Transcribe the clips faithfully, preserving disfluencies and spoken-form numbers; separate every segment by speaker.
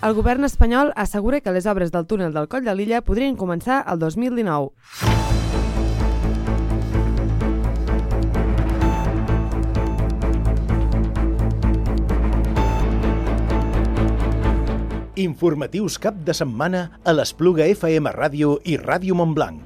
Speaker 1: El govern espanyol assegura que les obres del túnel del Coll de Lilla podrien començar el dos mil dinou.
Speaker 2: Informatius cap de setmana a l'Espluga F M Ràdio i Ràdio Montblanc.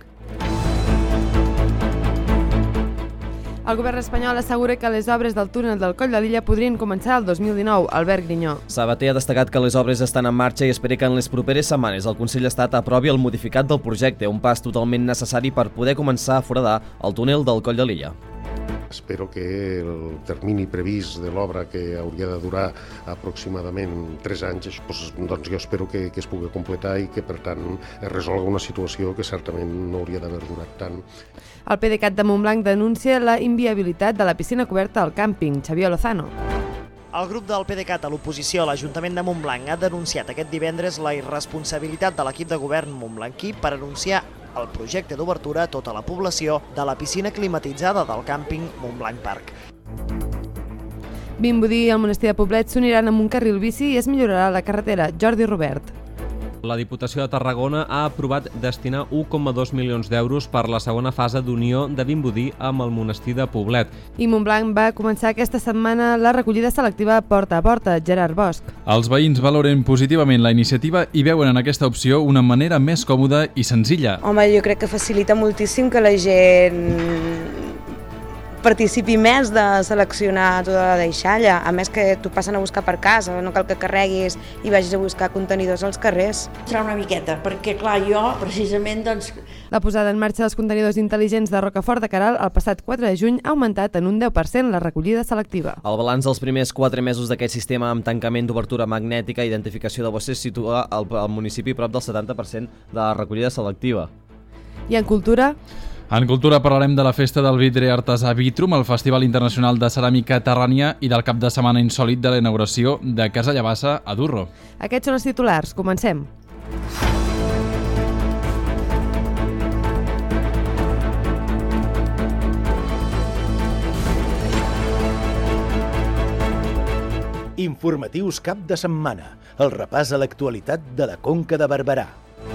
Speaker 1: El govern espanyol assegura que les obres del túnel del Coll de Lilla podrien començar el dos mil dinou. Albert Grinyó.
Speaker 3: Sabater ha destacat que les obres estan en marxa i espera que en les properes setmanes el Consell d'Estat aprovi el modificat del projecte, un pas totalment necessari per poder començar a foradar el túnel del Coll de Lilla.
Speaker 4: Espero que el termini previst de l'obra, que hauria de durar aproximadament tres anys, doncs, doncs jo espero que, que es pugui completar i que, per tant, es resolga una situació que certament no hauria d'haver durat tant.
Speaker 1: El PDeCAT de Montblanc denuncia la inviabilitat de la piscina coberta al càmping. Xavier Lozano.
Speaker 5: El grup del PDeCAT a l'oposició a l'Ajuntament de Montblanc ha denunciat aquest divendres la irresponsabilitat de l'equip de govern montblanquí per anunciar el projecte d'obertura a tota la població de la piscina climatitzada del càmping Montblanc Park.
Speaker 1: Vimbodí i el monestir de Poblet s'uniran amb un carril bici i es millorarà la carretera. Jordi Robert.
Speaker 6: La Diputació de Tarragona ha aprovat destinar u coma dos milions d'euros per la segona fase d'unió de Vimbodí amb el monestir de Poblet.
Speaker 1: I Montblanc va començar aquesta setmana la recollida selectiva porta a porta. Gerard Bosch.
Speaker 7: Els veïns valoren positivament la iniciativa i veuen en aquesta opció una manera més còmoda i senzilla.
Speaker 8: Home, jo crec que facilita moltíssim que la gent participi més de seleccionar tota la deixalla. A més que t'ho passen a buscar per casa, no cal que carreguis i vagis a buscar contenidors als carrers.
Speaker 9: Serà una miqueta, perquè clar, jo precisament doncs...
Speaker 1: La posada en marxa dels contenidors intel·ligents de Rocafort de Queralt el passat quatre de juny ha augmentat en un deu per cent la recollida selectiva.
Speaker 3: El balanç dels primers quatre mesos d'aquest sistema amb tancament d'obertura magnètica i identificació de bosses situa el, el municipi prop del setanta per cent de la recollida selectiva.
Speaker 1: I en cultura...
Speaker 7: En cultura parlarem de la festa del vidre artesà Vitrum, el Festival Internacional de Ceràmica Terrània i del cap de setmana insòlit de la inauguració de Casa Llavassa a Durro.
Speaker 1: Aquests són els titulars. Comencem.
Speaker 2: Informatius cap de setmana. El repàs a l'actualitat de la Conca de Barberà.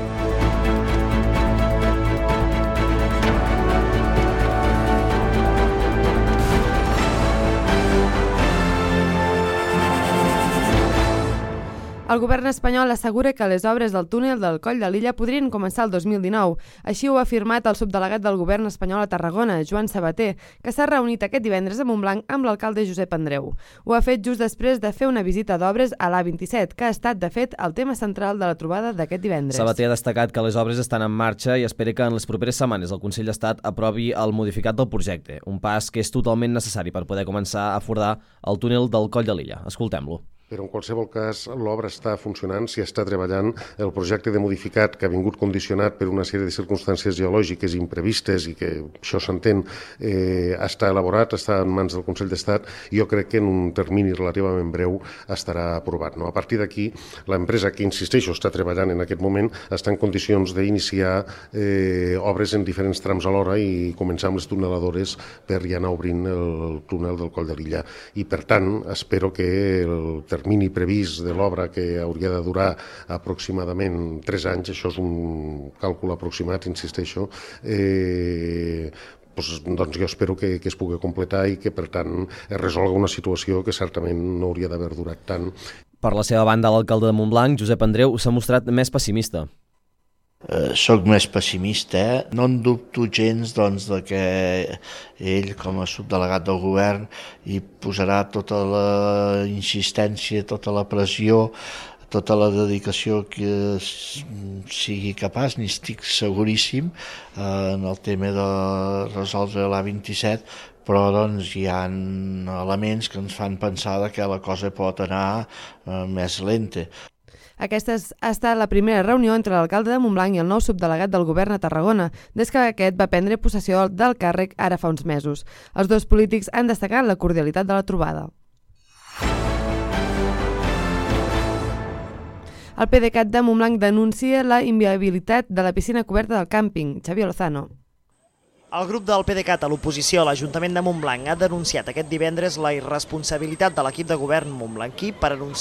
Speaker 1: El govern espanyol assegura que les obres del túnel del Coll de Lilla podrien començar el dos mil dinou. Així ho ha afirmat el subdelegat del govern espanyol a Tarragona, Joan Sabater, que s'ha reunit aquest divendres a Montblanc amb l'alcalde Josep Andreu. Ho ha fet just després de fer una visita d'obres a l'A vint-i-set, que ha estat, de fet, el tema central de la trobada d'aquest divendres.
Speaker 3: Sabater ha destacat que les obres estan en marxa i espera que en les properes setmanes el Consell d'Estat aprovi el modificat del projecte, un pas que és totalment necessari per poder començar a foradar el túnel del Coll de Lilla. Escoltem-lo.
Speaker 4: Però en qualsevol cas l'obra està funcionant, s'hi està treballant. El projecte de modificat, que ha vingut condicionat per una sèrie de circumstàncies geològiques imprevistes i que això s'entén, eh, està elaborat, està en mans del Consell d'Estat i jo crec que en un termini relativament breu estarà aprovat. No? A partir d'aquí, l'empresa, que insisteixo, està treballant en aquest moment, està en condicions d'iniciar eh, obres en diferents trams alhora i començar amb les tuneladores per ja anar obrint el túnel del Coll de Lilla. I per tant, espero que el termini previst de l'obra, que hauria de durar aproximadament tres anys, això és un càlcul aproximat, insisteixo, eh, doncs, doncs jo espero que, que es pugui completar i que, per tant, es resolga una situació que certament no hauria d'haver durat tant.
Speaker 3: Per la seva banda, l'alcalde de Montblanc, Josep Andreu, s'ha mostrat més pessimista.
Speaker 10: Uh, soc més pessimista, eh? No en dubto gens doncs, de que ell, com a subdelegat del govern, hi posarà tota la insistència, tota la pressió, tota la dedicació que sigui capaç, n'estic seguríssim, uh, en el tema de resoldre l'A vint-i-set, però doncs, hi ha elements que ens fan pensar que la cosa pot anar uh, més lenta.
Speaker 1: Aquesta ha estat la primera reunió entre l'alcalde de Montblanc i el nou subdelegat del govern a Tarragona, des que aquest va prendre possessió del càrrec ara fa uns mesos. Els dos polítics han destacat la cordialitat de la trobada. El PDeCAT de Montblanc denuncia la inviabilitat de la piscina coberta del càmping. Xavier Lozano.
Speaker 5: El grup del PDeCAT a l'oposició a l'Ajuntament de Montblanc ha denunciat aquest divendres la irresponsabilitat de l'equip de govern montblanquí per anunciar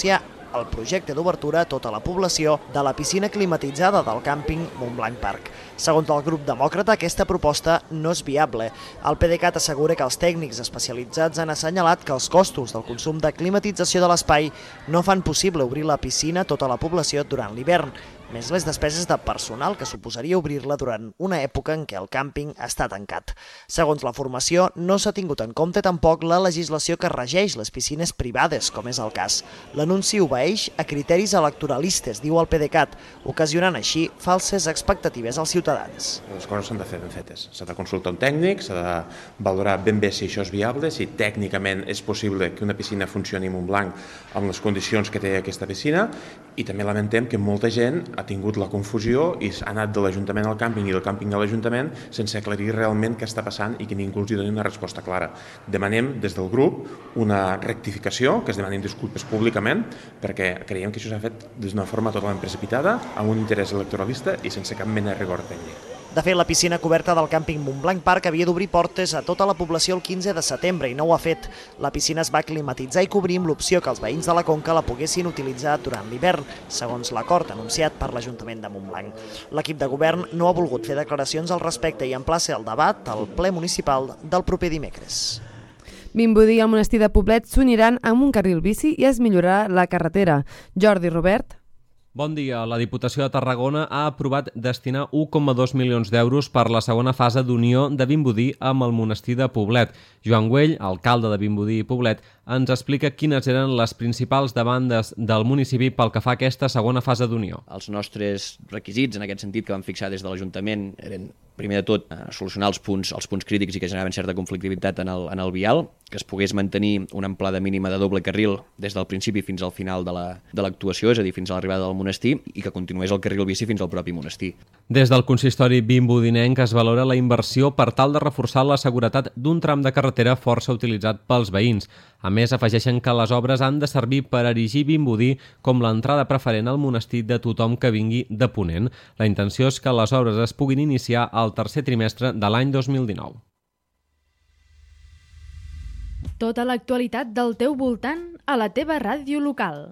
Speaker 5: el projecte d'obertura a tota la població de la piscina climatitzada del càmping Montblanc Park. Segons el grup demòcrata, aquesta proposta no és viable. El PDeCAT assegura que els tècnics especialitzats han assenyalat que els costos del consum de climatització de l'espai no fan possible obrir la piscina a tota la població durant l'hivern, més les despeses de personal que suposaria obrir-la durant una època en què el càmping està tancat. Segons la formació, no s'ha tingut en compte tampoc la legislació que regeix les piscines privades, com és el cas. L'anunci obeeix a criteris electoralistes, diu el PDeCAT, ocasionant així falses expectatives als ciutadans.
Speaker 11: Les coses s'han de fer ben fetes. S'ha de consultar un tècnic, s'ha de valorar ben bé si això és viable, si tècnicament és possible que una piscina funcioni a Montblanc amb les condicions que té aquesta piscina, i també lamentem que molta gent ha tingut la confusió i ha anat de l'Ajuntament al càmping i del càmping a l'Ajuntament sense aclarir realment què està passant i que ningú els hi doni una resposta clara. Demanem des del grup una rectificació, que es demanin disculpes públicament, perquè creiem que això s'ha fet d'una forma totalment precipitada, amb un interès electoralista i sense cap mena de rigor tècnic.
Speaker 5: De fet, la piscina coberta del càmping Montblanc Park havia d'obrir portes a tota la població el quinze de setembre i no ho ha fet. La piscina es va climatitzar i cobrir amb l'opció que els veïns de la Conca la poguessin utilitzar durant l'hivern, segons l'acord anunciat per l'Ajuntament de Montblanc. L'equip de govern no ha volgut fer declaracions al respecte i emplaça el debat al ple municipal del proper dimecres.
Speaker 1: Vimbodí i el monestir de Poblet s'uniran amb un carril bici i es millorarà la carretera. Jordi Robert.
Speaker 6: Bon dia. La Diputació de Tarragona ha aprovat destinar un coma dos milions d'euros per la segona fase d'unió de Vimbodí amb el monestir de Poblet. Joan Güell, alcalde de Vimbodí i Poblet, ens explica quines eren les principals demandes del municipi pel que fa a aquesta segona fase d'unió.
Speaker 12: Els nostres requisits, en aquest sentit, que vam fixar des de l'Ajuntament, eren, primer de tot, solucionar els punts, els punts crítics i que generaven certa conflictivitat en el, en el vial, que es pogués mantenir una amplada mínima de doble carril des del principi fins al final de l'actuació, la, és a dir, fins a l'arribada del monestir, i que continués el carril bici fins al propi monestir.
Speaker 6: Des del consistori vimbodinenc es valora la inversió per tal de reforçar la seguretat d'un tram de carretera força utilitzat pels veïns. A més, afegeixen que les obres han de servir per erigir Vimbodí com l'entrada preferent al monestir de tothom que vingui de Ponent. La intenció és que les obres es puguin iniciar al tercer trimestre de l'any dos mil dinou.
Speaker 13: Tota l'actualitat del teu voltant a la teva ràdio local.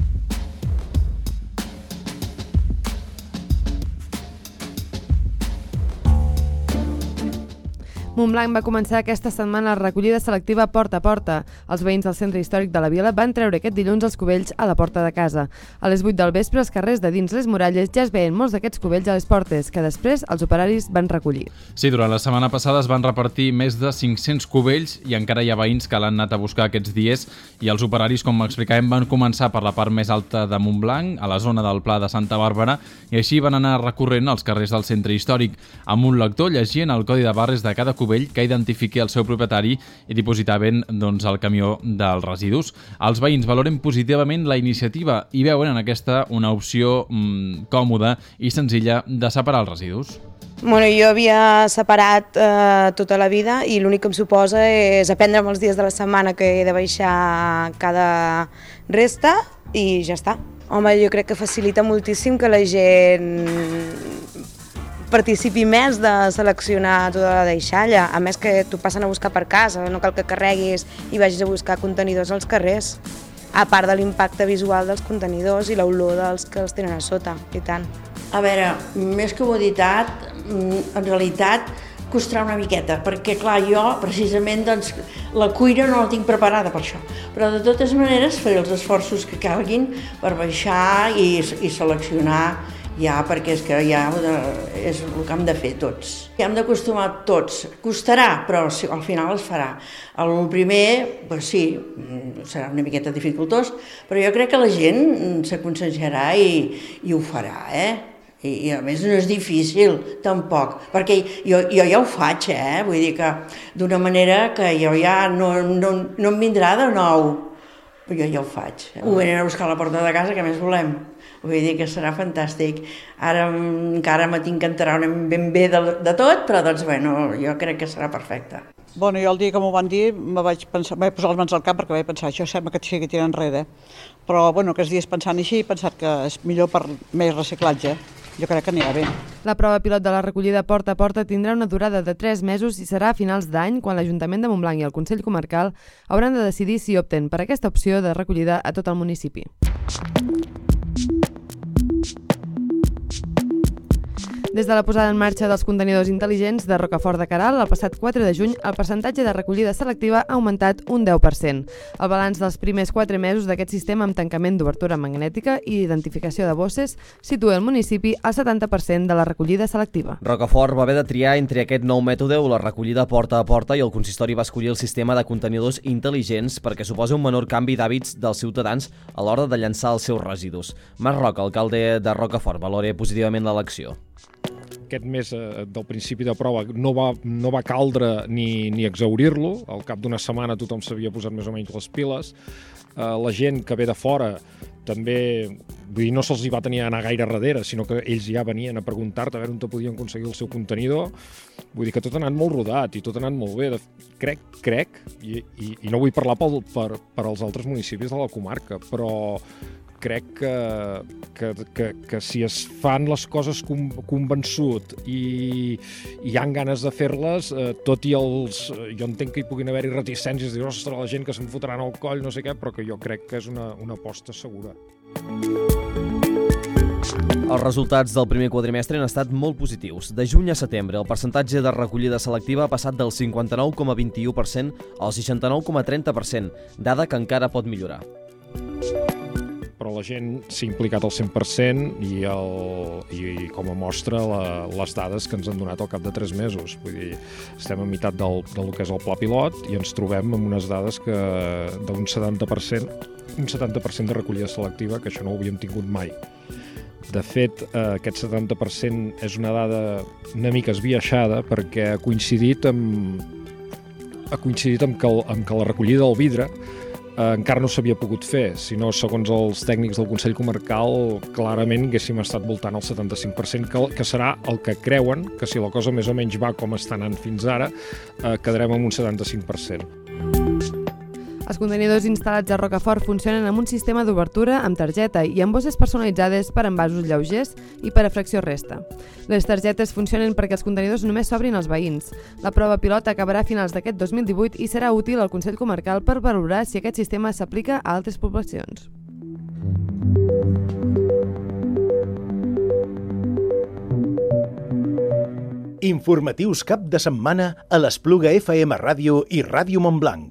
Speaker 1: Montblanc va començar aquesta setmana la recollida selectiva porta a porta. Els veïns del centre històric de la vila van treure aquest dilluns els cubells a la porta de casa. A les vuit del vespre, els carrers de dins les muralles ja es veien molts d'aquests cubells a les portes, que després els operaris van recollir.
Speaker 7: Sí, durant la setmana passada es van repartir més de cinc-cents cubells i encara hi ha veïns que l'han anat a buscar aquests dies, i els operaris, com explicàvem, van començar per la part més alta de Montblanc, a la zona del Pla de Santa Bàrbara, i així van anar recorrent els carrers del centre històric, amb un lector llegint el codi de barres de cada cubell que identifiqui el seu propietari i dipositaven doncs, el camió dels residus. Els veïns valoren positivament la iniciativa i veuen en aquesta una opció mmm, còmoda i senzilla de separar els residus.
Speaker 8: Bueno, jo havia separat eh, tota la vida i l'únic que em suposa és aprendre'm els dies de la setmana que he de baixar cada resta i ja està. Home, jo crec que facilita moltíssim que la gent participi més de seleccionar tota la deixalla. A més que t'ho passen a buscar per casa, no cal que carreguis i vagis a buscar contenidors als carrers. A part de l'impacte visual dels contenidors i l'olor dels que els tenen a sota, i tant.
Speaker 9: A veure, més comoditat, en realitat costarà una miqueta, perquè clar, jo precisament doncs, la cuina no la tinc preparada per això, però de totes maneres faré els esforços que calguin per baixar i, i seleccionar ja, perquè és que ja és el que hem de fer tots. Hem d'acostumar tots. Costarà, però al final es farà. El primer, doncs sí, serà una miqueta dificultós, però jo crec que la gent s'aconsejarà i, i ho farà, eh? I, I a més no és difícil, tampoc, perquè jo, jo ja ho faig, eh? Vull dir que d'una manera que jo ja no, no, no em vindrà de nou, però jo ja ho faig. Ho venen a buscar a la porta de casa, què més volem? Vull dir que serà fantàstic. Ara encara me tinc que enterar ben bé de, de tot, però doncs, bueno, jo crec que serà perfecte.
Speaker 14: Bueno, jo el dia que m'ho van dir me vaig pensar, vaig posar les mans al cap perquè vaig pensar, això sembla que sigui que tira enrere. Però bueno, aquests dies pensant així he pensat que és millor per més reciclatge. jo crec que anirà bé.
Speaker 1: La prova pilot de la recollida porta a porta tindrà una durada de tres mesos i serà a finals d'any quan l'Ajuntament de Montblanc i el Consell Comarcal hauran de decidir si opten per aquesta opció de recollida a tot el municipi. Des de la posada en marxa dels contenidors intel·ligents de Rocafort de Queralt, el passat quatre de juny, el percentatge de recollida selectiva ha augmentat un deu per cent. El balanç dels primers quatre mesos d'aquest sistema amb tancament d'obertura magnètica i identificació de bosses situa el municipi al setanta per cent de la recollida selectiva.
Speaker 3: Rocafort va haver de triar entre aquest nou mètode o la recollida porta a porta i el consistori va escollir el sistema de contenidors intel·ligents perquè suposa un menor canvi d'hàbits dels ciutadans a l'hora de llançar els seus residus. Marc Roca, alcalde de Rocafort, valora positivament l'elecció.
Speaker 15: Aquest mes eh, del principi de prova no va, no va caldre ni, ni exaurir-lo. Al cap d'una setmana tothom s'havia posat més o menys les piles. Eh, la gent que ve de fora també, vull dir, no se'ls hi va tenir a anar gaire darrere, sinó que ells ja venien a preguntar-te a veure on te podien aconseguir el seu contenidor. Vull dir que tot ha anat molt rodat i tot ha anat molt bé. Crec, crec, i, i, i no vull parlar pel, per, per als altres municipis de la comarca, però crec que, que, que, que si es fan les coses convençut i, i hi ha ganes de fer-les, eh, tot i els... Jo entenc que hi puguin haver-hi reticències, dir, ostres, la gent que se'n fotran al coll, no sé què, però que jo crec que és una, una aposta segura.
Speaker 3: Els resultats del primer quadrimestre han estat molt positius. De juny a setembre, el percentatge de recollida selectiva ha passat del cinquanta-nou coma vint-i-u per cent al seixanta-nou coma trenta per cent, dada que encara pot millorar.
Speaker 15: Però la gent s'ha implicat al cent per cent i, el, i com a mostra la, les dades que ens han donat al cap de tres mesos. Vull dir, estem a meitat del, del que és el pla pilot i ens trobem amb unes dades que d'un setanta per cent, un setanta per cent de recollida selectiva, que això no ho havíem tingut mai. De fet, eh, aquest setanta per cent és una dada una mica esbiaixada perquè ha coincidit amb, ha coincidit amb, que, el, amb que la recollida del vidre eh, encara no s'havia pogut fer, sinó segons els tècnics del Consell Comarcal clarament haguéssim estat voltant al setanta-cinc per cent, que, que serà el que creuen que si la cosa més o menys va com està anant fins ara, eh, quedarem amb un setanta-cinc per cent.
Speaker 1: Els contenidors instal·lats a Rocafort funcionen amb un sistema d'obertura amb targeta i amb bosses personalitzades per envasos lleugers i per a fracció resta. Les targetes funcionen perquè els contenidors només s'obrin als veïns. La prova pilot acabarà a finals d'aquest dos mil divuit i serà útil al Consell Comarcal per valorar si aquest sistema s'aplica a altres poblacions.
Speaker 2: Informatius cap de setmana a l'Espluga F M Ràdio i Ràdio Montblanc.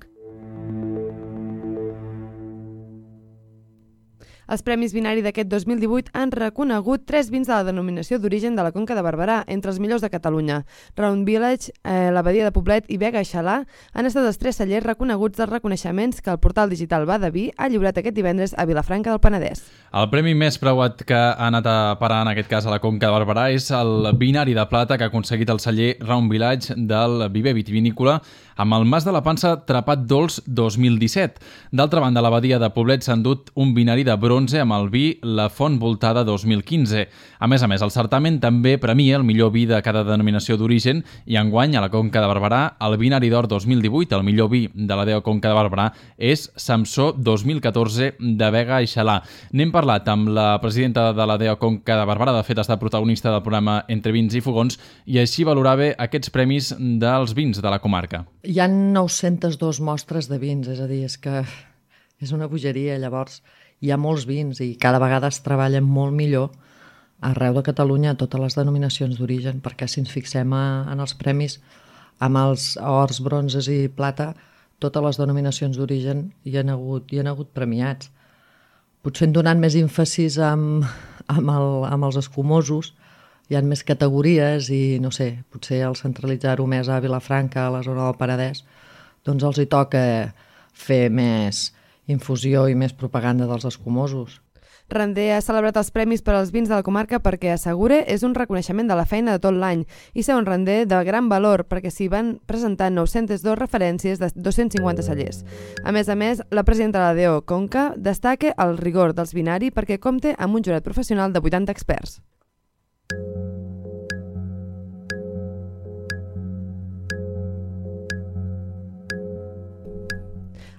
Speaker 1: Els Premis Binari d'aquest dos mil divuit han reconegut tres vins de la denominació d'origen de la Conca de Barberà, entre els millors de Catalunya. Round Village, eh, l'Abadia de Poblet i Vega Xalà han estat els tres cellers reconeguts dels reconeixements que el portal digital Va de Vi ha lliurat aquest divendres a Vilafranca del Penedès.
Speaker 7: El premi més preuat que ha anat a parar en aquest cas a la Conca de Barberà és el Binari de Plata que ha aconseguit el celler Round Village del Viver Vitivinícola amb el Mas de la Pansa Trapat Dolç dos mil disset. D'altra banda, l'Abadia de Poblet s'ha endut un binari de bronze amb el vi La Font Voltada dos mil quinze. A més a més, el certamen també premia el millor vi de cada denominació d'origen i enguany a la Conca de Barberà el binari d'or dos mil divuit, el millor vi de la D E O Conca de Barberà, és Samsó dos mil catorze de Vega i Xalà. N'hem parlat amb la presidenta de la D E O Conca de Barberà, de fet ha estat protagonista del programa Entre Vins i Fogons, i així valorava aquests premis dels vins de la comarca.
Speaker 16: Hi ha nou-centes dues mostres de vins, és a dir, és que és una bogeria. Llavors, hi ha molts vins i cada vegada es treballa molt millor arreu de Catalunya a totes les denominacions d'origen, perquè si ens fixem a, en els premis amb els ors, bronzes i plata, totes les denominacions d'origen hi han hagut, hi han hagut premiats. Potser hem donat més èmfasis amb, amb, el, amb els escumosos, hi ha més categories i, no sé, potser al centralitzar-ho més a Vilafranca, a la zona del Penedès, doncs els hi toca fer més infusió i més propaganda dels escumosos.
Speaker 1: Randé ha celebrat els premis per als vins de la comarca perquè assegura és un reconeixement de la feina de tot l'any i ser un Randé de gran valor perquè s'hi van presentar nou-centes dues referències de dos-cents cinquanta cellers. A més a més, la presidenta de la D E O Conca destaca el rigor dels binari perquè compta amb un jurat professional de vuitanta experts.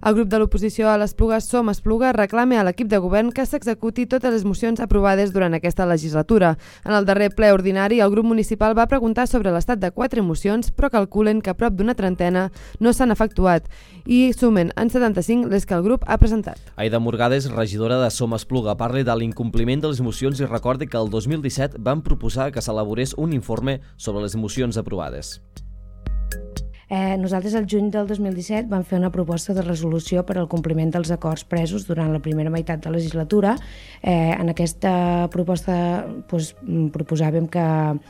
Speaker 1: El grup de l'oposició a l'Espluga Som Espluga reclama a l'equip de govern que s'executi totes les mocions aprovades durant aquesta legislatura. En el darrer ple ordinari, el grup municipal va preguntar sobre l'estat de quatre mocions, però calculen que prop d'una trentena no s'han efectuat i sumen en setanta-cinc les que el grup ha presentat.
Speaker 3: Aida Morgades, regidora de Som Espluga, parla de l'incompliment de les mocions i recorda que el dos mil disset van proposar que s'elaborés un informe sobre les mocions aprovades.
Speaker 17: Eh, nosaltres el juny del dos mil disset vam fer una proposta de resolució per al compliment dels acords presos durant la primera meitat de la legislatura. Eh, en aquesta proposta doncs, proposàvem que,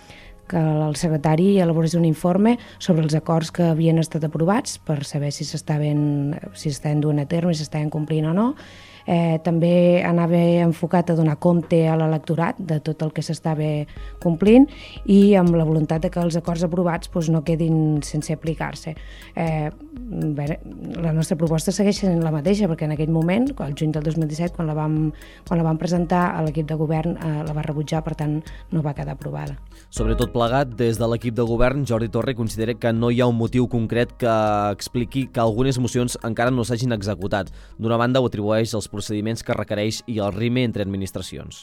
Speaker 17: que el secretari elaborés un informe sobre els acords que havien estat aprovats per saber si s'estaven si s'estaven duent a terme, si s'estaven complint o no. Eh, també anava enfocat a donar compte a l'electorat de tot el que s'estava complint i amb la voluntat de que els acords aprovats doncs, no quedin sense aplicar-se. Eh, bé, la nostra proposta segueix sent la mateixa perquè en aquell moment, el juny del dos mil disset, quan la vam, quan la vam presentar a l'equip de govern eh, la va rebutjar, per tant no va quedar aprovada.
Speaker 3: Sobre tot plegat, des de l'equip de govern, Jordi Torre considera que no hi ha un motiu concret que expliqui que algunes mocions encara no s'hagin executat. D'una banda, ho atribueix als procediments que requereix i el ritme entre administracions.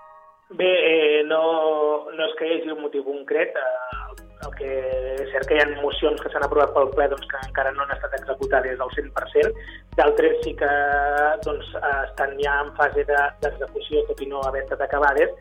Speaker 18: Bé, eh, no, no és que hi hagi un motiu concret. Eh, el que és cert que hi ha mocions que s'han aprovat pel ple doncs, que encara no han estat executades al cent per cent. D'altres sí que doncs, estan ja en fase d'execució, tot i no haver estat acabades,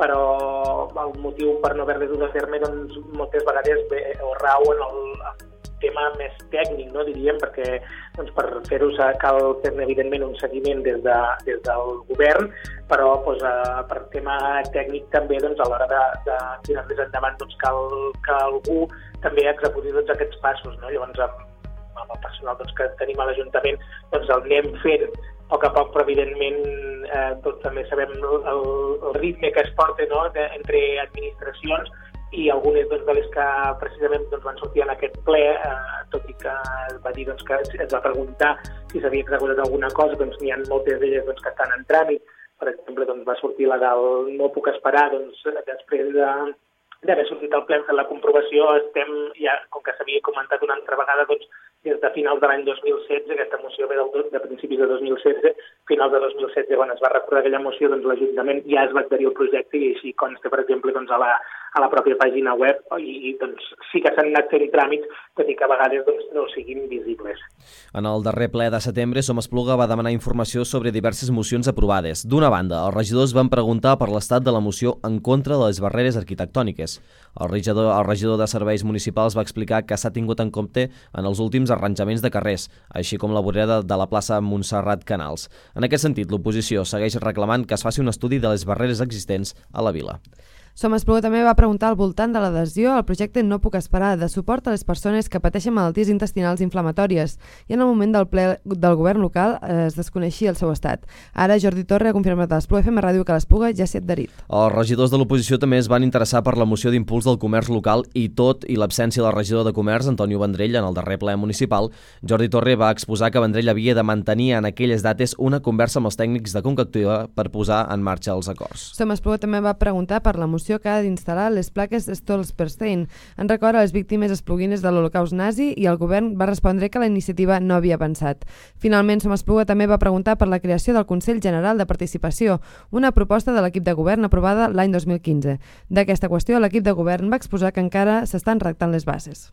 Speaker 18: però el motiu per no haver-les dut a terme doncs, moltes vegades bé, o rau en el tema més tècnic, no, diríem, perquè doncs, per fer-ho cal fer evidentment un seguiment des, de, des del govern, però doncs, eh, per tema tècnic també doncs, a l'hora de, de tirar-les endavant doncs, cal que algú també executi tots aquests passos. No? Llavors, amb, amb el personal doncs, que tenim a l'Ajuntament doncs, el anem fent a poc a poc, però evidentment eh, tots també sabem el, el ritme que es porta, no? de, entre administracions, i algunes doncs, de les que precisament doncs, van sortir en aquest ple, eh, tot i que es va dir doncs, que es va preguntar si s'havia executat alguna cosa, doncs n'hi ha moltes d'elles doncs, que estan en tràmit. Per exemple, doncs, va sortir la del no puc esperar, doncs, després de d'haver sortit al ple, hem fet la comprovació, estem, ja, com que s'havia comentat una altra vegada, doncs, des de finals de l'any dos mil setze, aquesta moció ve del, de principis de dos mil setze, finals de dos mil setze, quan es va recordar aquella moció, doncs l'Ajuntament ja es va adherir al projecte i així consta, per exemple, doncs, a, la, a la pròpia pàgina web i, i doncs, sí que s'han anat fent tràmits, tot i que a vegades doncs, no siguin visibles.
Speaker 3: En el darrer ple de setembre, Som Espluga va demanar informació sobre diverses mocions aprovades. D'una banda, els regidors van preguntar per l'estat de la moció en contra de les barreres arquitectòniques. El regidor, el regidor de Serveis Municipals va explicar que s'ha tingut en compte en els últims arranjaments de carrers, així com la vorera de la plaça Montserrat Canals. En aquest sentit, l'oposició segueix reclamant que es faci un estudi de les barreres existents a la vila.
Speaker 1: Som Espluga també va preguntar al voltant de l'adhesió al projecte No puc esperar, de suport a les persones que pateixen malalties intestinals inflamatòries, i en el moment del ple del govern local es desconeixia el seu estat. Ara Jordi Torre ha confirmat a l'Espluga F M Ràdio que l'Espluga ja s'hi ha adherit.
Speaker 3: Els regidors de l'oposició també es van interessar per la moció d'impuls del comerç local i tot i l'absència del regidor de comerç, Antonio Vendrell, en el darrer ple municipal, Jordi Torre va exposar que Vendrell havia de mantenir en aquelles dates una conversa amb els tècnics de Concactiva per posar en marxa els acords.
Speaker 1: Som Espluga també va preguntar per la moció que ha d'instal·lar les plaques Stolperstein en record a les víctimes espluguines de l'Holocaust nazi, i el govern va respondre que la iniciativa no havia pensat. Finalment, Som Espluga també va preguntar per la creació del Consell General de Participació, una proposta de l'equip de govern aprovada l'any dos mil quinze. D'aquesta qüestió, l'equip de govern va exposar que encara s'estan redactant les bases.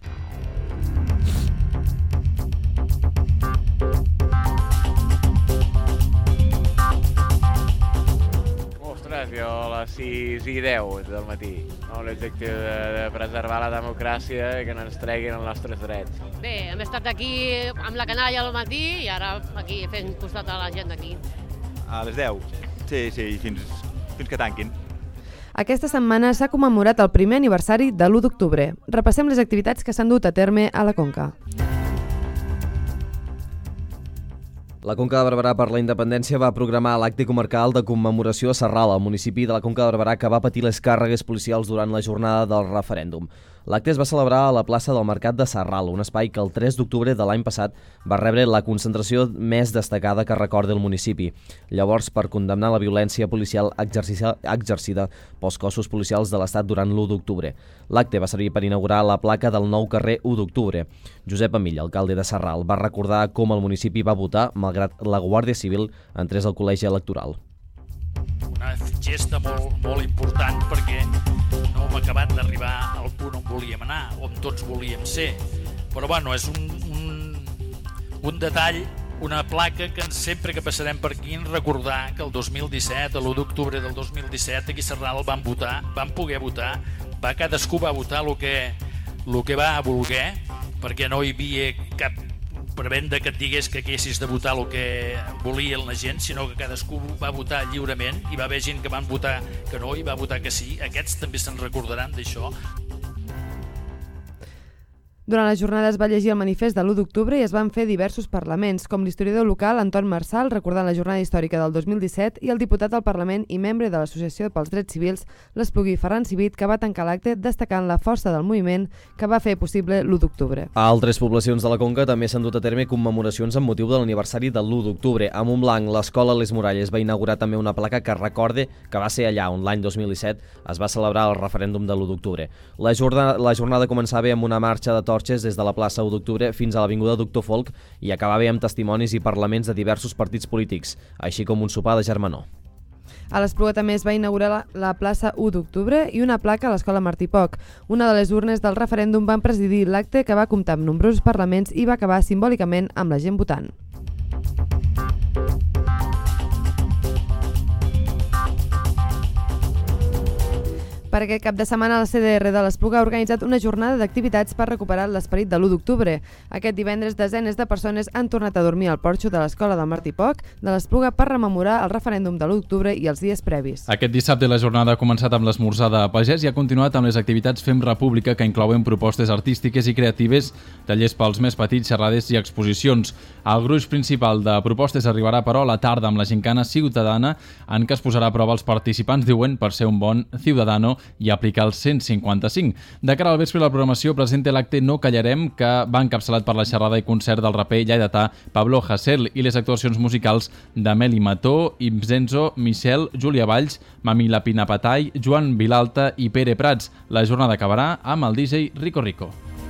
Speaker 19: Jo a les sis i deu del matí, amb l'objectiu de, de preservar la democràcia i que no ens treguin els nostres drets.
Speaker 20: Bé, hem estat aquí amb la canalla al matí i ara aquí fent costat a la gent d'aquí.
Speaker 21: A les deu? Sí, sí, fins, fins que tanquin.
Speaker 1: Aquesta setmana s'ha commemorat el primer aniversari de l'u d'octubre. Repassem les activitats que s'han dut a terme a la Conca.
Speaker 3: La Conca de Barberà per la Independència va programar l'acte comarcal de commemoració a Sarral, al municipi de la Conca de Barberà que va patir les càrregues policials durant la jornada del referèndum. L'acte es va celebrar a la plaça del Mercat de Sarral, un espai que el tres d'octubre de l'any passat va rebre la concentració més destacada que recorda el municipi. Llavors, per condemnar la violència policial exercida pels cossos policials de l'Estat durant l'u d'octubre. L'acte va servir per inaugurar la placa del nou carrer u d'octubre. Josep Amill, alcalde de Sarral, va recordar com el municipi va votar malgrat la Guàrdia Civil entrés al col·legi electoral.
Speaker 4: Una gesta molt, molt important perquè no hem acabat d'arribar al punt on volíem anar, on tots volíem ser. Però bueno, és un, un, un detall, una placa que sempre que passarem per aquí ens recordar que el dos mil disset, l'u d'octubre del dos mil disset, aquí a Sarral van votar, van poder votar, va, cadascú va votar el que, el que va voler, perquè no hi havia cap prevenda que et digués que haguessis de votar el que volia la gent, sinó que cadascú va votar lliurement, i va haver gent que van votar que no i va votar que sí. Aquests també se'n recordaran d'això.
Speaker 1: Durant la jornada es va llegir el manifest de l'u d'octubre i es van fer diversos parlaments, com l'historiador local Anton Marsal, recordant la jornada històrica del dos mil disset, i el diputat al Parlament i membre de l'Associació pels Drets Civils, l'Espluguí Ferran Civit, que va tancar l'acte destacant la força del moviment que va fer possible l'u d'octubre.
Speaker 3: A altres poblacions de la Conca també s'han dut a terme commemoracions amb motiu de l'aniversari de l'u d'octubre. A Montblanc, l'escola Les Muralles va inaugurar també una placa que recorde que va ser allà on l'any dos mil disset es va celebrar el referèndum de l'u d'octubre. La jornada, la jornada començava amb una marxa de torxes des de la plaça u d'octubre fins a l'avinguda Doctor Folk i acabava amb testimonis i parlaments de diversos partits polítics, així com un sopar de germanor.
Speaker 1: A l'Espluga també es va inaugurar la, la plaça u d'octubre i una placa a l'escola Martí Poch. Una de les urnes del referèndum van presidir l'acte que va comptar amb nombrosos parlaments i va acabar simbòlicament amb la gent votant. Per aquest cap de setmana, la C D R de l'Espluga ha organitzat una jornada d'activitats per recuperar l'esperit de l'u d'octubre. Aquest divendres, desenes de persones han tornat a dormir al porxo de l'escola del Martí Poch de l'Espluga per rememorar el referèndum de l'u d'octubre i els dies previs.
Speaker 7: Aquest dissabte la jornada ha començat amb l'esmorzar de pagès i ha continuat amb les activitats Fem República, que inclouen propostes artístiques i creatives, tallers pels més petits, xerrades i exposicions. El gruix principal de propostes arribarà, però, a la tarda amb la gincana ciutadana, en què es posarà a prova els participants, diuen, per ser un bon ciudadano i aplicar el cent cinquanta-cinc. De cara al vespre, la programació presenta l'acte No Callarem, que va encapçalat per la xerrada i concert del raper lleidatà Pablo Hasél i les actuacions musicals d'Ameli Mató, Ibzenzo, Michel, Júlia Valls, Mamila Pinapatay, Joan Vilalta i Pere Prats. La jornada acabarà amb el D J Rico Rico.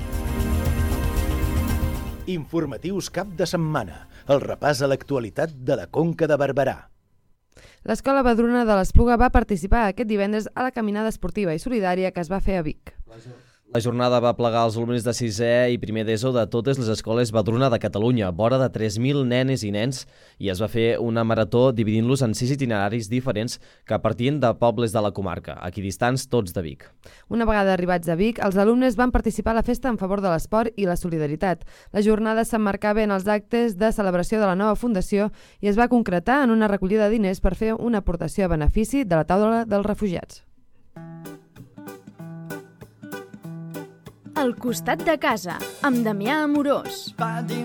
Speaker 2: Informatius cap de setmana. El repàs a l'actualitat de la Conca de Barberà.
Speaker 1: L'escola Badruna de l'Espluga va participar aquest divendres a la caminada esportiva i solidària que es va fer a Vic.
Speaker 3: La jornada va plegar els alumnes de sisè i primer d'ESO de totes les escoles Badruna de Catalunya, vora de tres mil nenes i nens, i es va fer una marató dividint-los en sis itineraris diferents que partien de pobles de la comarca, equidistants tots de Vic.
Speaker 1: Una vegada arribats a Vic, els alumnes van participar a la festa en favor de l'esport i la solidaritat. La jornada s'emmarcava en els actes de celebració de la nova fundació i es va concretar en una recollida de diners per fer una aportació a benefici de la taula dels refugiats.
Speaker 13: Al costat de casa, amb Damià Amorós.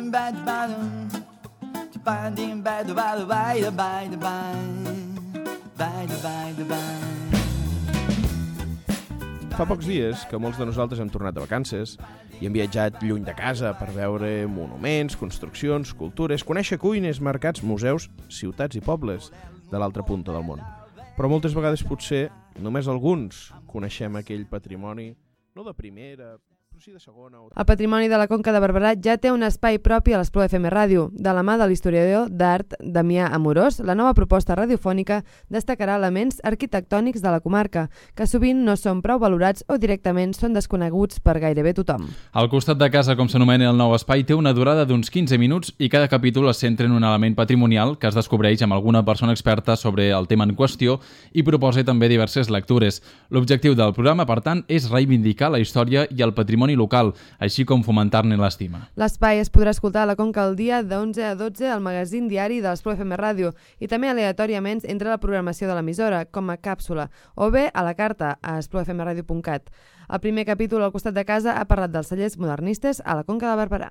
Speaker 22: Fa pocs dies que molts de nosaltres hem tornat de vacances i hem viatjat lluny de casa per veure monuments, construccions, cultures, conèixer cuines, mercats, museus, ciutats i pobles de l'altra punta del món. Però moltes vegades potser només alguns coneixem aquell patrimoni, no de primera, sí de segona.
Speaker 1: El patrimoni de la Conca de Barberà ja té un espai propi a l'Espluga F M Ràdio. De la mà de l'historiador d'art Damià Amorós, la nova proposta radiofònica destacarà elements arquitectònics de la comarca, que sovint no són prou valorats o directament són desconeguts per gairebé tothom.
Speaker 7: Al costat de casa, com s'anomena el nou espai, té una durada d'uns quinze minuts i cada capítol es centra en un element patrimonial que es descobreix amb alguna persona experta sobre el tema en qüestió i proposa també diverses lectures. L'objectiu del programa, per tant, és reivindicar la història i el patrimoni local, així com fomentar-ne l'estima.
Speaker 1: L'espai es podrà escoltar a la Conca el dia de onze a dotze al magazín diari de l'Espluga F M Ràdio i també aleatòriament entre la programació de l'emissora, com a càpsula, o bé a la carta a espluga f m radio punt cat. El primer capítol al costat de casa ha parlat dels cellers modernistes a la Conca de Barberà.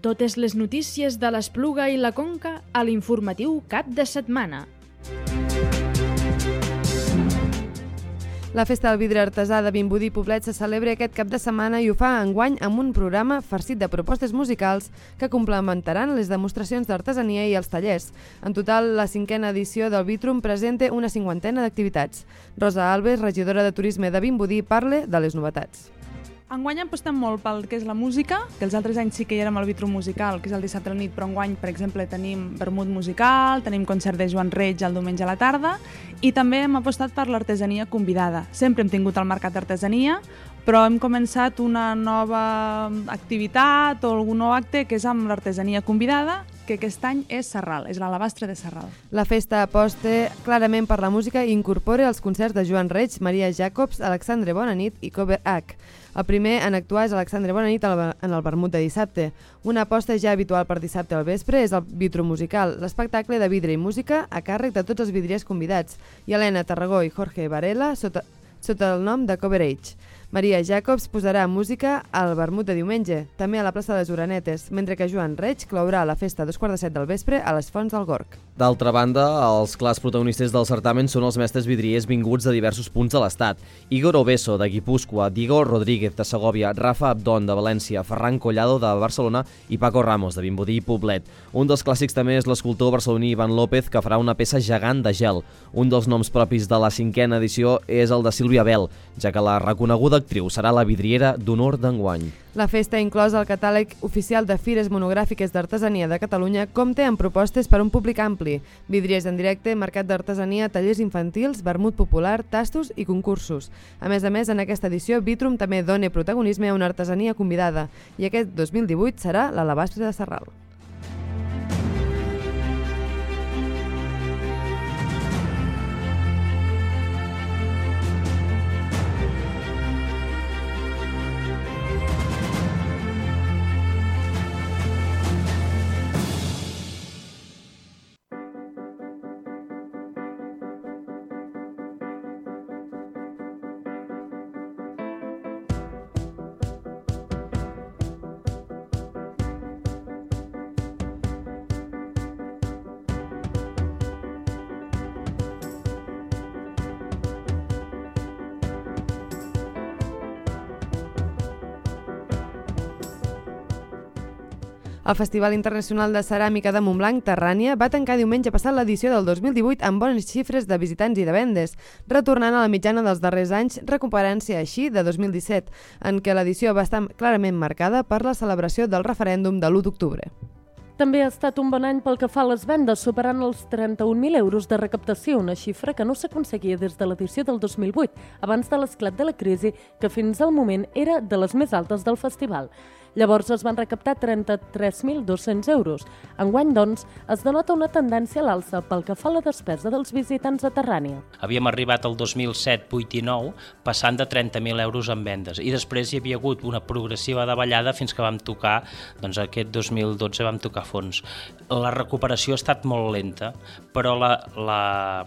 Speaker 13: Totes les notícies de l'Espluga i la Conca a l'informatiu cap de setmana.
Speaker 1: La Festa del Vidre Artesà de Vimbodí Poblet se celebra aquest cap de setmana i ho fa enguany amb un programa farcit de propostes musicals que complementaran les demostracions d'artesania i els tallers. En total, la cinquena edició del Vitrum presenta una cinquantena d'activitats. Rosa Alves, regidora de Turisme de Vimbodí, parla de les novetats.
Speaker 10: Enguany apostem molt pel que és la música, que els altres anys sí que hi érem al Vitrum musical, que és el dissabte a la nit, però enguany, per exemple, tenim vermut musical, tenim concert de Joan Reig el diumenge a la tarda, i també hem apostat per l'artesania convidada. Sempre hem tingut el mercat d'artesania, però hem començat una nova activitat o algun nou acte que és amb l'artesania convidada, que aquest any és Sarral, és l'alabastre de Sarral.
Speaker 1: La festa aposta clarament per la música i incorpora els concerts de Joan Reig, Maria Jacobs, Alexandre Bonanit i Cover H. El primer en actuar és Alexandre Bonanit en el vermut de dissabte. Una aposta ja habitual per dissabte al vespre és el Vitrum musical, l'espectacle de vidre i música a càrrec de tots els vidriers convidats, i Helena Tarragó i Jorge Varela sota, sota el nom de Cover H. Maria Jacobs posarà música al vermut de diumenge, també a la plaça de les Uranetes, mentre que Joan Reig clourà la festa a dos quarts de set del vespre a les Fonts del Gorg.
Speaker 3: D'altra banda, els clars protagonistes del certamen són els mestres vidriers vinguts de diversos punts de l'Estat. Igor Obeso, de Guipúscoa, Diego Rodríguez, de Segovia, Rafa Abdón, de València, Ferran Collado, de Barcelona i Paco Ramos, de Vimbodí i Poblet. Un dels clàssics també és l'escultor barceloní Ivan López, que farà una peça gegant de gel. Un dels noms propis de la cinquena edició és el de Sílvia Bel, ja que la reconeguda actriu serà la vidriera d'honor d'enguany.
Speaker 1: La festa, inclosa al catàleg oficial de fires monogràfiques d'artesania de Catalunya, compta amb propostes per a un públic ampli: vidriers en directe, mercat d'artesania, tallers infantils, vermut popular, tastos i concursos. A més a més, en aquesta edició, Vitrum també dona protagonisme a una artesania convidada, i aquest dos mil divuit serà l'alabastre de Sarral. El Festival Internacional de Ceràmica de Montblanc, Terrània, va tancar diumenge passat l'edició del dos mil divuit amb bones xifres de visitants i de vendes, retornant a la mitjana dels darrers anys, recuperant-se així de dos mil disset, en què l'edició va estar clarament marcada per la celebració del referèndum de l'u d'octubre.
Speaker 11: També ha estat un bon any pel que fa a les vendes, superant els trenta-un mil euros de recaptació, una xifra que no s'aconseguia des de l'edició del dos mil vuit, abans de l'esclat de la crisi, que fins al moment era de les més altes del festival. Llavors es van recaptar trenta-tres mil dos-cents euros. Enguany, doncs, es denota una tendència a l'alça pel que fa a la despesa dels visitants a Terrània.
Speaker 23: Havíem arribat al dos mil set, vuit i nou passant de trenta mil euros en vendes i després hi havia hagut una progressiva davallada fins que vam tocar, doncs aquest dos mil dotze vam tocar fons. La recuperació ha estat molt lenta, però la, la,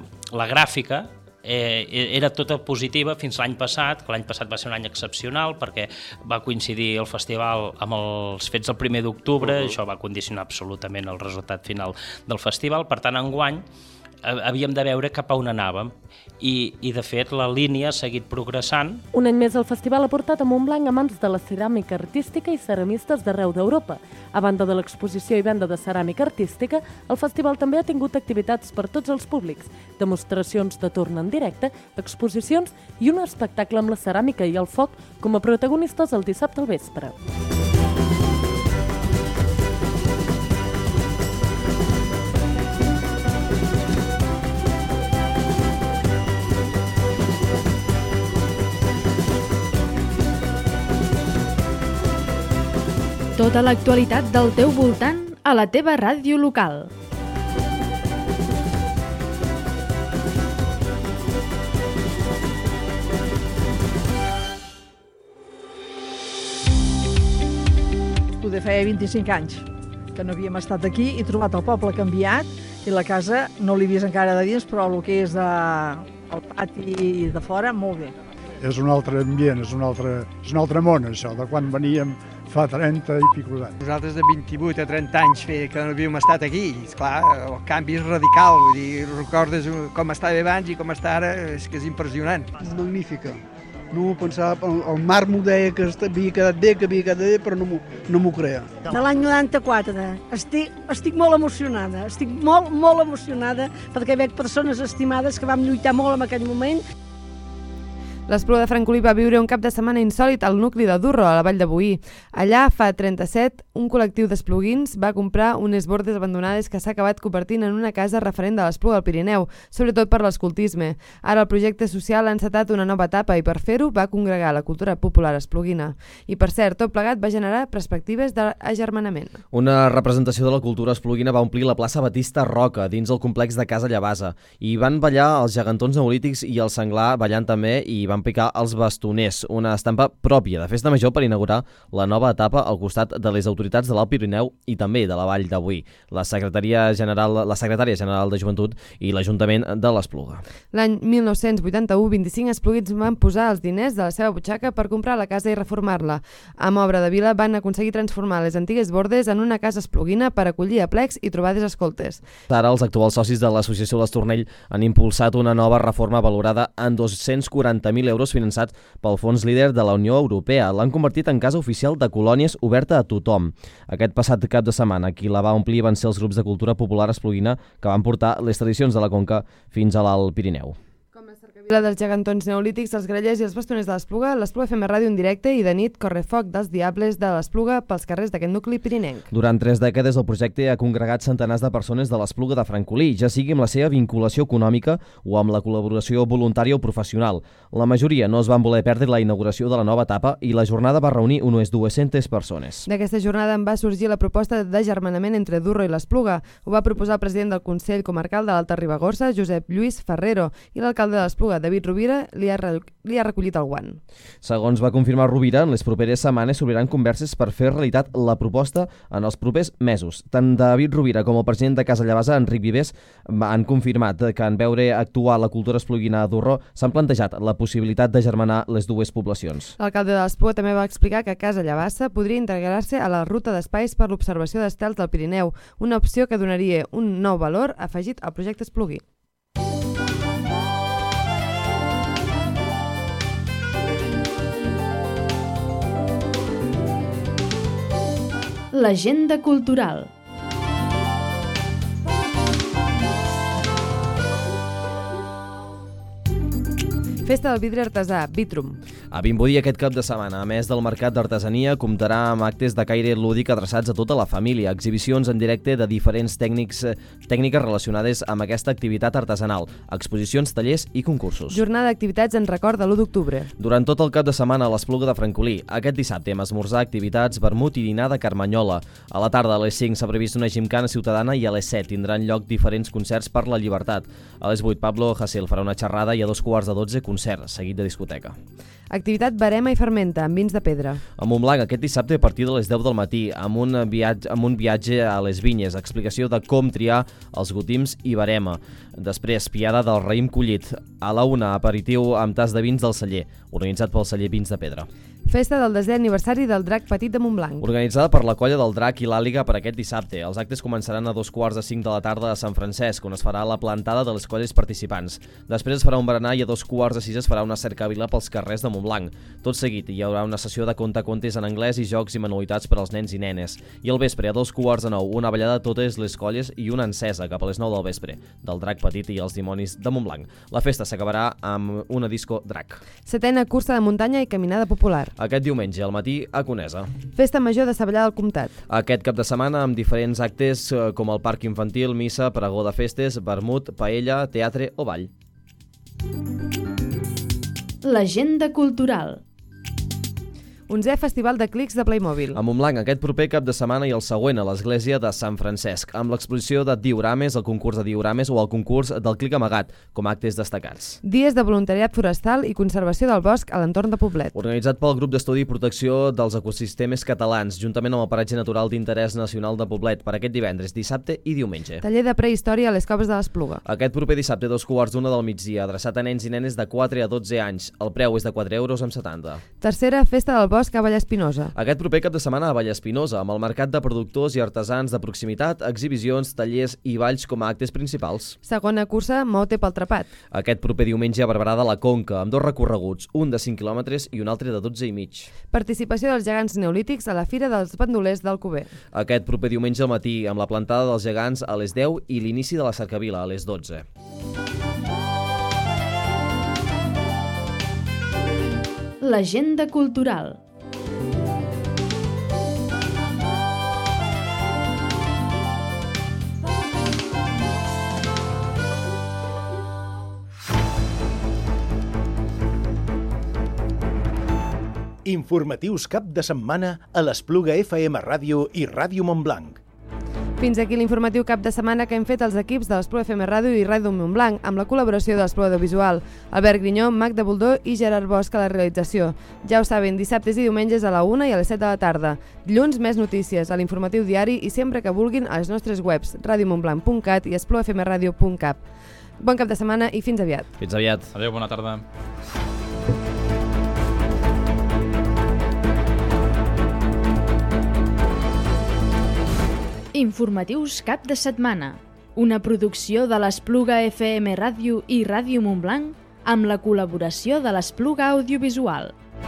Speaker 23: la gràfica Eh, era tota positiva fins l'any passat, que l'any passat va ser un any excepcional perquè va coincidir el festival amb els fets del primer d'octubre, uh-huh. Això va condicionar absolutament el resultat final del festival, per tant enguany havíem de veure cap a on anàvem i, i de fet la línia ha seguit progressant.
Speaker 11: Un any més el festival ha portat a Montblanc a mans de la ceràmica artística i ceramistes d'arreu d'Europa. A banda de l'exposició i venda de ceràmica artística, el festival també ha tingut activitats per tots els públics, demostracions de torn en directe, exposicions i un espectacle amb la ceràmica i el foc com a protagonistes el dissabte al vespre.
Speaker 13: Tota l'actualitat del teu voltant a la teva ràdio local.
Speaker 24: De feia vint-i-cinc anys que no havíem estat aquí i trobat el poble canviat i la casa no l'he vist encara de dins, però el que és de, el pati de fora, molt bé.
Speaker 25: És un altre ambient, és un altre, és un altre món això, de quan veníem
Speaker 5: fa trenta i pico d'anys.
Speaker 6: Nosaltres de vint-i-vuit a trenta anys que no havíem estat aquí, esclar, el canvi és radical, vull dir, recordes com estava abans i com està ara, és que és impressionant.
Speaker 5: Magnífica. No m'ho pensava, el, el Marc m'ho deia que havia quedat bé, que havia quedat bé, però no m'ho no m'ho creia.
Speaker 8: De l'any noranta-quatre. Estic, estic molt emocionada, estic molt, molt emocionada perquè veig persones estimades que vam lluitar molt en aquell moment.
Speaker 1: L'Espluga de Francolí va viure un cap de setmana insòlit al nucli de Durro, a la Vall de Boí. Allà, fa trenta-set, un col·lectiu d'espluguins va comprar unes bordes abandonades que s'ha acabat convertint en una casa referent de l'Espluga del Pirineu, sobretot per l'escoltisme. Ara el projecte social ha encetat una nova etapa i per fer-ho va congregar la cultura popular espluguina. I per cert, tot plegat va generar perspectives d'agermanament.
Speaker 3: Una representació de la cultura espluguina va omplir la plaça Batista Roca, dins el complex de Casa Llavasa. I van ballar els gegantons neolítics i el senglar ballant també i van picar els bastoners, una estampa pròpia de Festa Major per inaugurar la nova etapa al costat de les autoritats de l'Alt Pirineu i també de la Vall de Boí, la secretària general, la secretària general de Joventut i l'Ajuntament de l'Espluga.
Speaker 1: L'any mil nou-cents vuitanta-u, vint-i-cinc espluguins van posar els diners de la seva butxaca per comprar la casa i reformar-la. Amb obra de vila van aconseguir transformar les antigues bordes en una casa espluguina per acollir aplecs i trobades escoltes.
Speaker 3: Ara els actuals socis de l'associació l'Estornell han impulsat una nova reforma valorada en dos-cents quaranta mil euros finançats pel Fons Líder de la Unió Europea. L'han convertit en casa oficial de colònies oberta a tothom. Aquest passat cap de setmana, qui la va omplir van ser els grups de cultura popular espluguina que van portar les tradicions de la Conca fins a l'Alt Pirineu.
Speaker 1: La dels gegantons neolítics, els grellers i els bastoners de l'Espluga, l'Espluga F M Ràdio en directe i de nit correfoc dels diables de l'Espluga pels carrers d'aquest nucli pirinenc.
Speaker 3: Durant tres dècades el projecte ha congregat centenars de persones de l'Espluga de Francolí, ja sigui amb la seva vinculació econòmica o amb la col·laboració voluntària o professional. La majoria no es van voler perdre la inauguració de la nova etapa i la jornada va reunir unes dues-centes persones.
Speaker 1: D'aquesta jornada en va sorgir la proposta d'agermanament entre Durro i l'Espluga. Ho va proposar el president del Consell Comarcal de l'Alta Ribagorça, Josep Lluís Ferrero, i l'alcalde de l'Espluga, David Rovira, li ha, li ha recollit el guant.
Speaker 3: Segons va confirmar Rovira, en les properes setmanes s'obriran converses per fer realitat la proposta en els propers mesos. Tant David Rovira com el president de Casa Llavasa, Enric Vivés, han confirmat que en veure actuar la cultura espluguina a Durro s'han plantejat la possibilitat d'agermanar les dues poblacions.
Speaker 1: L'alcalde de l'Espluga també va explicar que Casa Llavassa podria integrar-se a la ruta d'espais per l'observació d'estels del Pirineu, una opció que donaria un nou valor afegit al projecte esplugui.
Speaker 13: L'agenda cultural.
Speaker 1: Festa del vidre artesà, Vitrum.
Speaker 3: A Vimbodí aquest cap de setmana, a més del mercat d'artesania, comptarà amb actes de caire lúdic adreçats a tota la família, exhibicions en directe de diferents tècnics, tècniques relacionades amb aquesta activitat artesanal, exposicions, tallers i concursos.
Speaker 1: Jornada d'activitats en record de l'u d'octubre.
Speaker 3: Durant tot el cap de setmana a l'Espluga de Francolí, aquest dissabte hem esmorzar activitats, vermut i dinar de Carmanyola. A la tarda a les cinc s'ha previst una gimcana ciutadana i a les set tindran lloc diferents concerts per la llibertat. A les vuit Pablo Hasél farà una xerrada i a dos quarts de dotze concert, seguit de discoteca.
Speaker 1: Activitat Verema i Fermenta, amb vins de pedra.
Speaker 3: A Montblanc aquest dissabte a partir de les deu del matí, amb un viatge, amb un viatge a les vinyes, explicació de com triar els gotims i verema. Després, piada del raïm collit. A la una, aperitiu amb tas de vins del celler, organitzat pel celler Vins de Pedra.
Speaker 1: Festa del desè aniversari del Drac Petit de Montblanc.
Speaker 3: Organitzada per la colla del Drac i l'Àliga per aquest dissabte. Els actes començaran a dos quarts de cinc de la tarda a Sant Francesc, on es farà la plantada de les colles participants. Després es farà un berenar i a dos quarts de sis es farà una cercavila pels carrers de Montblanc. Tot seguit hi haurà una sessió de contacontes en anglès i jocs i manualitats per als nens i nenes. I al vespre, a dos quarts de nou, una ballada a totes les colles i una encesa cap a les nou del vespre, del Drac Petit i els dimonis de Montblanc. La festa s'acabarà amb una disco Drac.
Speaker 1: Setena cursa de muntanya i caminada popular.
Speaker 3: Aquest diumenge al matí a Conesa.
Speaker 1: Festa major de Savallà del Comtat.
Speaker 3: Aquest cap de setmana amb diferents actes com el parc infantil, missa, pregó de festes, vermut, paella, teatre o ball.
Speaker 13: L'agenda cultural.
Speaker 1: Onzè Festival de Clics de Playmobil.
Speaker 3: A Montblanc aquest proper cap de setmana i el següent a l'església de Sant Francesc, amb l'exposició de diorames, el concurs de diorames o el concurs del clic amagat, com actes destacats.
Speaker 1: Dies de voluntariat forestal i conservació del bosc a l'entorn de Poblet.
Speaker 3: Organitzat pel grup d'estudi i protecció dels ecosistemes catalans, juntament amb el paratge natural d'interès nacional de Poblet, per aquest divendres, dissabte i diumenge.
Speaker 1: Taller de prehistòria a les coves de l'Espluga.
Speaker 3: Aquest proper dissabte, dos quarts d'una del migdia, adreçat a nens i nenes de quatre a dotze anys. El preu és de quatre euros amb setanta.
Speaker 1: Tercera Festa del Bosc Bosc a Vallespinosa.
Speaker 3: Aquest proper cap de setmana a Vallespinosa, amb el mercat de productors i artesans de proximitat, exhibicions, tallers i balls com a actes principals.
Speaker 1: Segona cursa, Mote pel Trapat.
Speaker 3: Aquest proper diumenge a Barberà de la Conca, amb dos recorreguts, un de cinc quilòmetres i un altre de dotze i mig.
Speaker 1: Participació dels gegants neolítics a la Fira dels Bandolers d'Alcover.
Speaker 3: Aquest proper diumenge al matí, amb la plantada dels gegants a les deu i l'inici de la cercavila a les dotze.
Speaker 13: L'agenda cultural.
Speaker 2: Informatius cap de setmana a l'Espluga F M Ràdio i Ràdio Montblanc.
Speaker 1: Fins aquí l'informatiu cap de setmana que hem fet els equips de l'Espluga F M Ràdio i Ràdio Montblanc, amb la col·laboració de l'Espluga Audiovisual, Albert Grinyó, Magda Boldó i Gerard Bosch a la realització. Ja ho saben, dissabtes i diumenges a la una i a les set de la tarda. Dilluns, més notícies a l'informatiu diari i sempre que vulguin a les nostres webs radio montblanc punt cat i espluga f m radio punt cap. Bon cap de setmana i fins aviat.
Speaker 3: Fins aviat.
Speaker 7: Adéu, bona tarda.
Speaker 13: Informatius cap de setmana. Una producció de l'Espluga F M Ràdio i Ràdio Montblanc amb la col·laboració de l'Espluga Audiovisual.